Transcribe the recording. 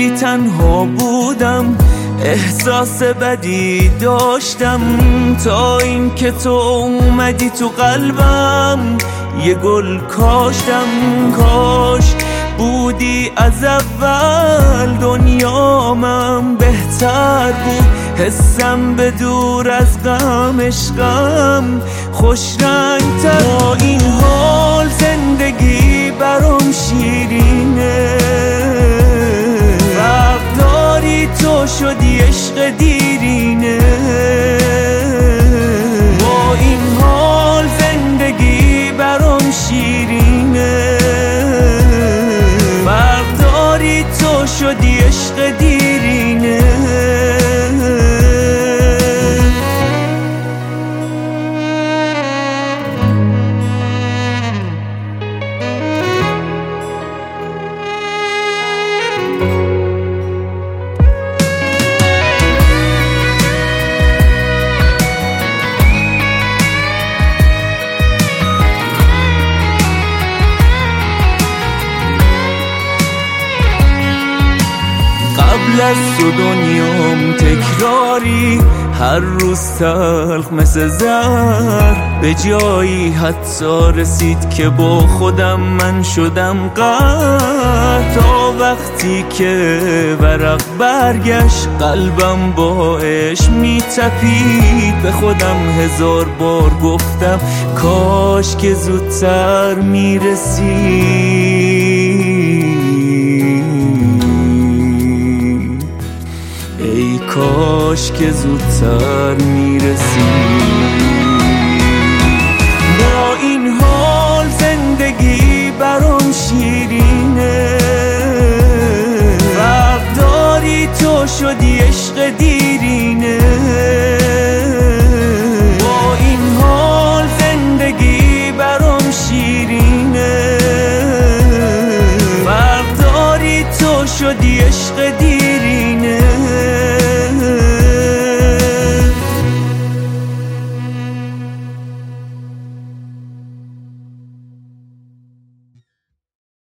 وقتی تنها بودم احساس بدی داشتم، تا این که تو اومدی تو قلبم یه گل کاشتم. کاش بودی از اول دنیامم بهتر بود، حسم به دور از غم عشقم خوش رنگ تر. با این حال زندگی برام شیرینه، وقتاری تو شدی عشق دیرینه. با این حال زندگی برام شیرینه، وقتاری تو شدی عشق دیرینه. قبل از تو دنیام تکراری، هر روز تلخ مثل زهر، به جایی حتی رسید که با خودم من شدم قهر. تا وقتی که ورق برگشت قلبم با عشق میتپید، به خودم هزار بار گفتم کاش که زودتر میرسید. ای کاش که زودتر میرسی.